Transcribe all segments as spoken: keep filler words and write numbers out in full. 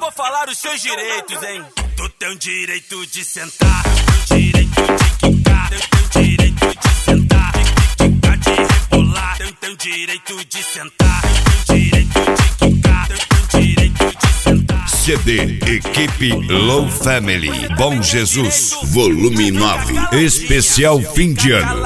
vou falar os seus direitos, hein? Tu tem o direito de sentar, tu tem o direito de quicar, tu tem o direito de sentar, de quicar, de rebolar, tu tem o direito de sentar, tu tem o direito de quicar, tu tem o direito de sentar. C D Equipe Low Family Bom Jesus, volume nove, especial fim de ano.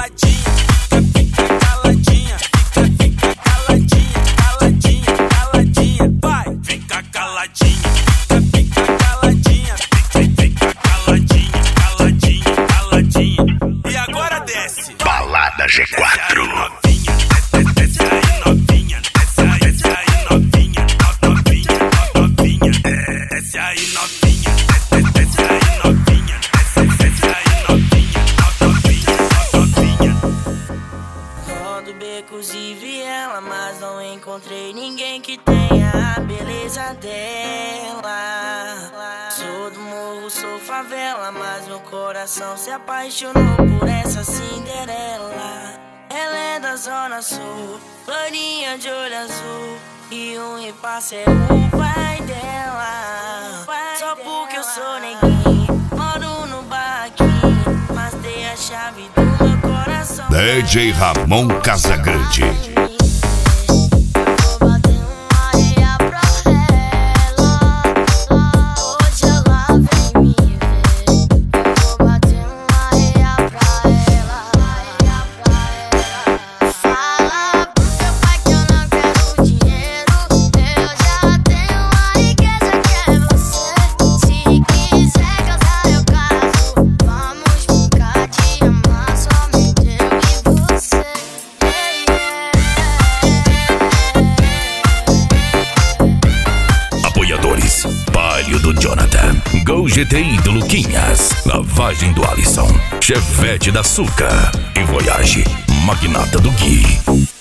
Balada G quatro. Desce aí novinha, desce aí, desce aí novinha, novinha, novinha, desce aí novinha, desce aí novinha, desce aí novinha, novinha, novinha. Rodo becos e viela, mas não encontrei ninguém que tenha a beleza dela. Sou do morro, sou favela, mas meu coração se apaixonou por essa Cinderela. Ela é da zona sul, loirinha de olho azul, e um repasse é o pai dela. Só porque eu sou neguinho, moro no barraquinho, mas dei a chave do meu coração. D J Ramon Casagrande. Palio do Jonathan, Gol G T I do Luquinhas, Lavagem do Alisson, Chevette da Suca e Voyage, Magnata do Gui.